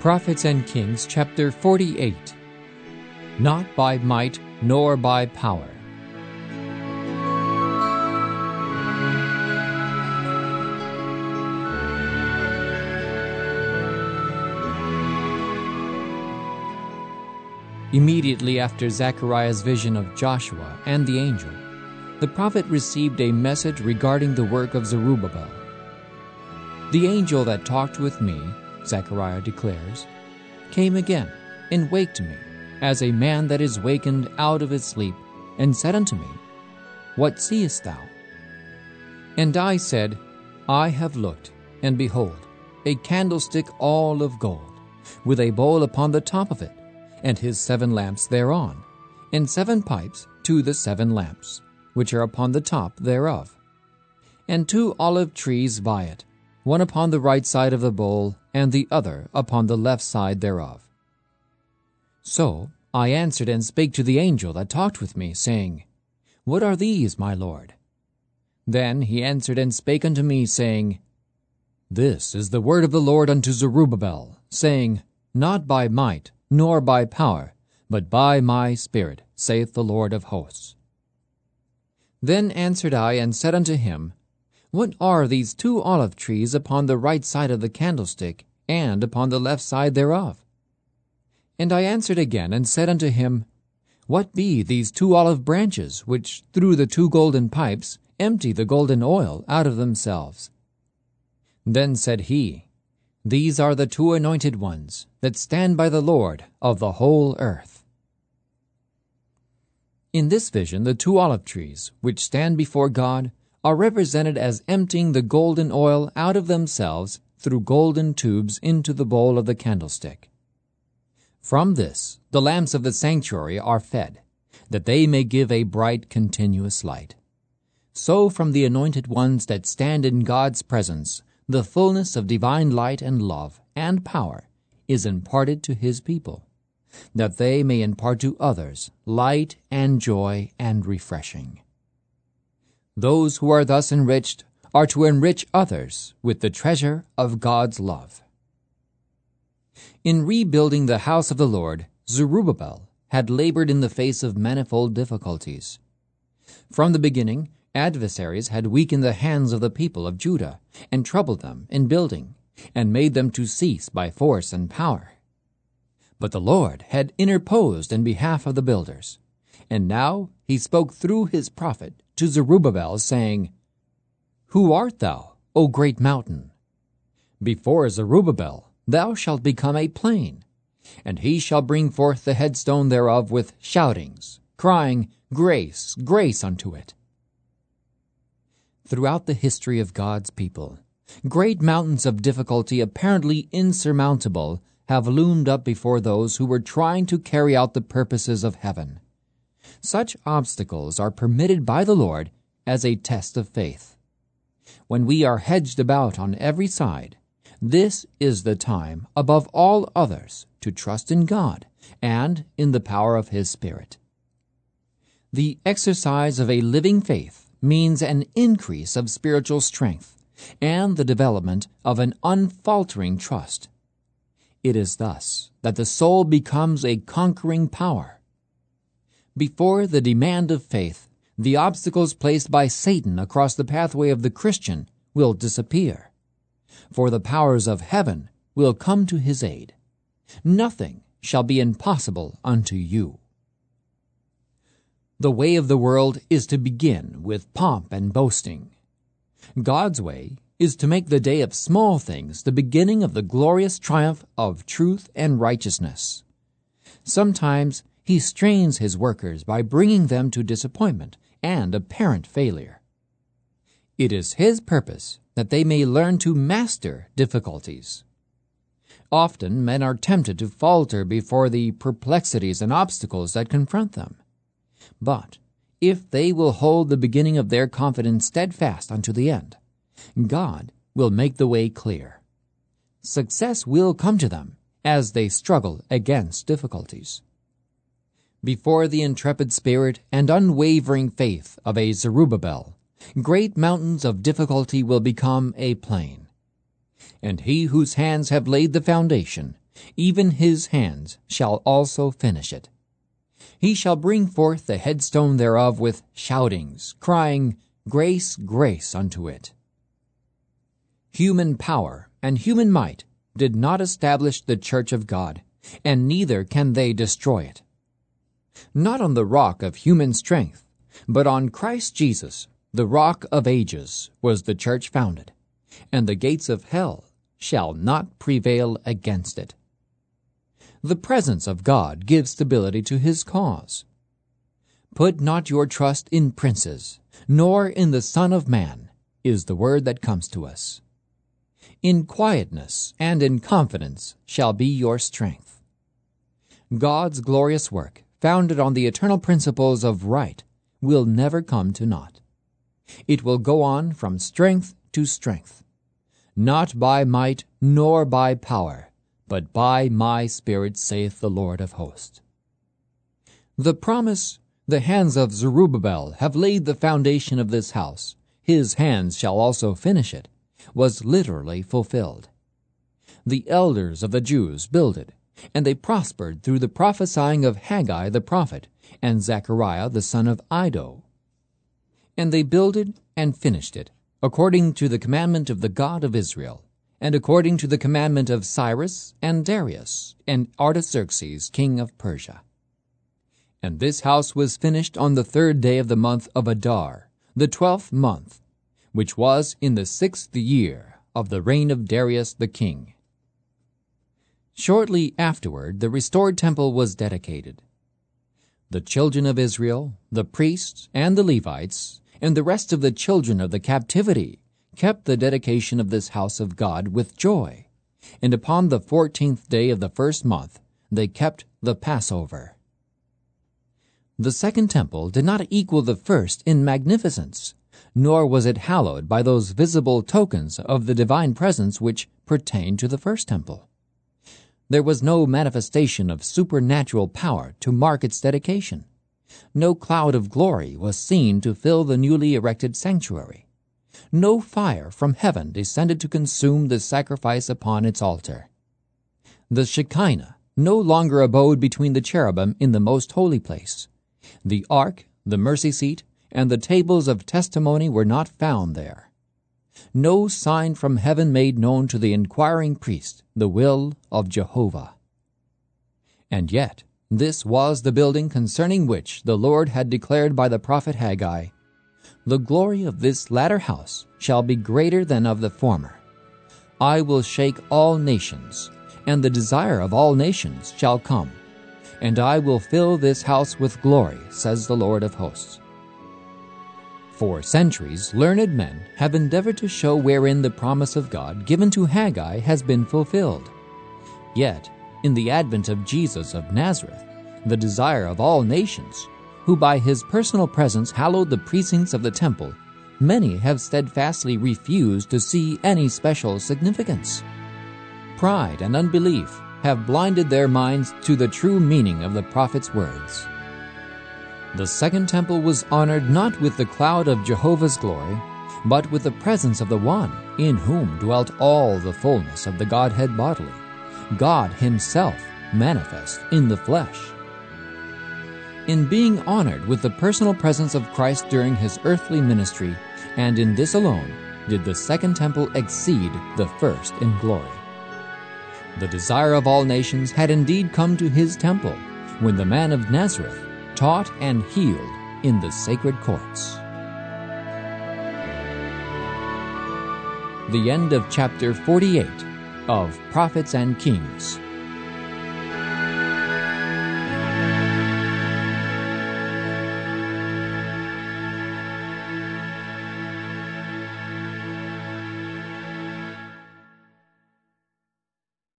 Prophets and Kings, chapter 48. Not by might nor by power. Immediately after Zechariah's vision of Joshua and the angel, the prophet received a message regarding the work of Zerubbabel. The angel that talked with me, Zechariah declares, came again and waked me, as a man that is wakened out of his sleep, and said unto me, What seest thou? And I said, I have looked, and behold, a candlestick all of gold, with a bowl upon the top of it, and his 7 lamps thereon, and 7 pipes to the 7 lamps, which are upon the top thereof, and 2 olive trees by it, one upon the right side of the bowl, and the other upon the left side thereof. So I answered and spake to the angel that talked with me, saying, What are these, my Lord? Then he answered and spake unto me, saying, This is the word of the Lord unto Zerubbabel, saying, Not by might, nor by power, but by my Spirit, saith the Lord of hosts. Then answered I and said unto him, What are these 2 olive trees upon the right side of the candlestick, and upon the left side thereof? And I answered again and said unto him, What be these 2 olive branches, which through the 2 golden pipes empty the golden oil out of themselves? Then said he, These are the 2 anointed ones, that stand by the Lord of the whole earth. In this vision, the 2 olive trees, which stand before God, are represented as emptying the golden oil out of themselves through golden tubes into the bowl of the candlestick. From this the lamps of the sanctuary are fed, that they may give a bright continuous light. So from the anointed ones that stand in God's presence, the fullness of divine light and love and power is imparted to his people, that they may impart to others light and joy and refreshing. Those who are thus enriched are to enrich others with the treasure of God's love. In rebuilding the house of the Lord, Zerubbabel had labored in the face of manifold difficulties. From the beginning, adversaries had weakened the hands of the people of Judah and troubled them in building, and made them to cease by force and power. But the Lord had interposed in behalf of the builders, and now he spoke through his prophet to Zerubbabel, saying, Who art thou, O great mountain? Before Zerubbabel thou shalt become a plain, and he shall bring forth the headstone thereof with shoutings, crying, Grace, grace unto it. Throughout the history of God's people, great mountains of difficulty apparently insurmountable have loomed up before those who were trying to carry out the purposes of heaven. Such obstacles are permitted by the Lord as a test of faith. When we are hedged about on every side, this is the time above all others to trust in God and in the power of his Spirit. The exercise of a living faith means an increase of spiritual strength and the development of an unfaltering trust. It is thus that the soul becomes a conquering power. Before the demand of faith, the obstacles placed by Satan across the pathway of the Christian will disappear, for the powers of heaven will come to his aid. Nothing shall be impossible unto you. The way of the world is to begin with pomp and boasting. God's way is to make the day of small things the beginning of the glorious triumph of truth and righteousness. Sometimes he strains his workers by bringing them to disappointment and apparent failure. It is his purpose that they may learn to master difficulties. Often men are tempted to falter before the perplexities and obstacles that confront them. But if they will hold the beginning of their confidence steadfast unto the end, God will make the way clear. Success will come to them as they struggle against difficulties. Before the intrepid spirit and unwavering faith of a Zerubbabel, great mountains of difficulty will become a plain. And he whose hands have laid the foundation even his hands shall also finish it. He shall bring forth the headstone thereof with shoutings, crying, Grace, grace unto it. Human power and human might did not establish the church of God, and neither can they destroy it. Not on the rock of human strength, but on Christ Jesus, the rock of ages, was the church founded, and the gates of hell shall not prevail against it. The presence of God gives stability to his cause. Put not your trust in princes, nor in the Son of Man, is the word that comes to us. In quietness and in confidence shall be your strength. God's glorious work, founded on the eternal principles of right, will never come to naught. It will go on from strength to strength, not by might nor by power, but by my Spirit, saith the Lord of hosts. The promise, the hands of Zerubbabel have laid the foundation of this house, his hands shall also finish it, was literally fulfilled. The elders of the Jews builded, and they prospered through the prophesying of Haggai the prophet and Zechariah the son of Iddo. And they builded and finished it, according to the commandment of the God of Israel, and according to the commandment of Cyrus and Darius and Artaxerxes king of Persia. And this house was finished on the 3rd day of the month of Adar, the 12th month, which was in the 6th year of the reign of Darius the king. Shortly afterward the restored temple was dedicated. The children of Israel, the priests and the Levites, and the rest of the children of the captivity kept the dedication of this house of God with joy, and upon the 14th day of the 1st month they kept the Passover. The second temple did not equal the first in magnificence, nor was it hallowed by those visible tokens of the divine presence which pertained to the first temple. There was no manifestation of supernatural power to mark its dedication. No cloud of glory was seen to fill the newly erected sanctuary. No fire from heaven descended to consume the sacrifice upon its altar. The Shekinah no longer abode between the cherubim in the most holy place. The ark, the mercy seat, and the tables of testimony were not found there. No sign from heaven made known to the inquiring priest the will of Jehovah. And yet this was the building concerning which the Lord had declared by the prophet Haggai, The glory of this latter house shall be greater than of the former. I will shake all nations, and the desire of all nations shall come, and I will fill this house with glory, says the Lord of hosts. For centuries, learned men have endeavored to show wherein the promise of God given to Haggai has been fulfilled. Yet, in the advent of Jesus of Nazareth, the desire of all nations, who by his personal presence hallowed the precincts of the temple, many have steadfastly refused to see any special significance. Pride and unbelief have blinded their minds to the true meaning of the prophet's words. The second temple was honored not with the cloud of Jehovah's glory, but with the presence of the One, in whom dwelt all the fullness of the Godhead bodily, God himself manifest in the flesh. In being honored with the personal presence of Christ during his earthly ministry, and in this alone, did the second temple exceed the first in glory. The desire of all nations had indeed come to his temple, when the man of Nazareth taught and healed in the sacred courts. The end of chapter 48 of Prophets and Kings.